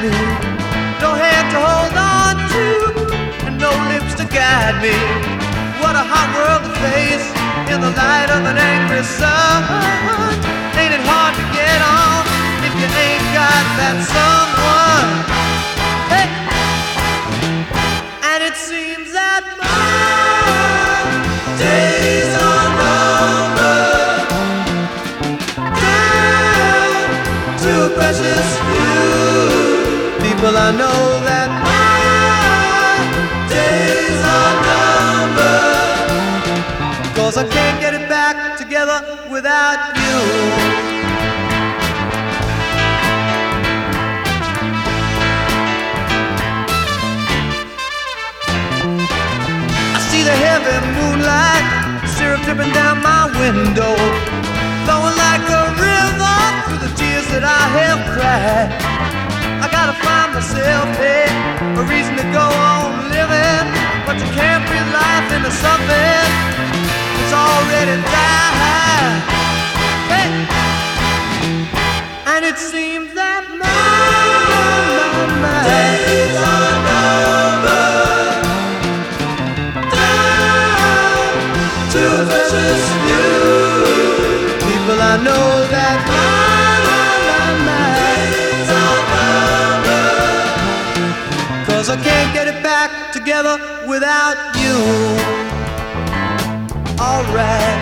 me, no hand to hold on to, and no lips to guide me. What a hot world to face in the light of an angry sun. Ain't it hard to get on if you ain't got that someone? Hey! And it seems that my days are numbered, down to a precious few. People, I know that my days are numbered, 'cause I can't get it back together without you. The heavy moonlight, syrup dripping down my window, flowing like a river through the tears that I have cried. I gotta find myself, hey, a reason to go on living, but you can't breathe life into something that's already died. Hey, and it seems that my days are numbered, to a precious few. People, I know that my days are numbered, 'cause I can't get it back together without you. Alright.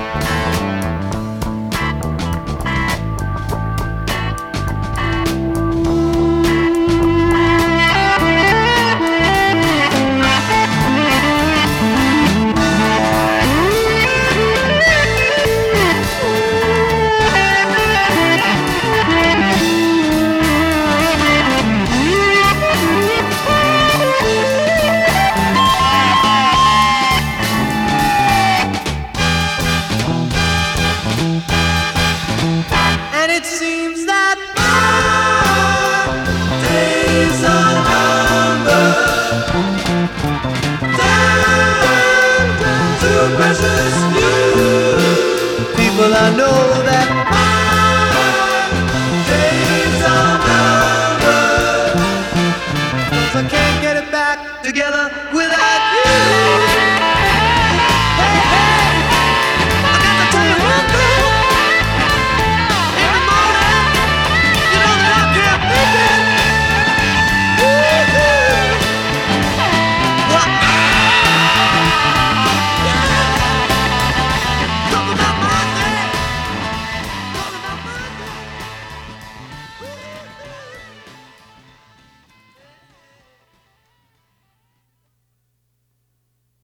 It seems that my days are numbered, down to a precious few. People, I know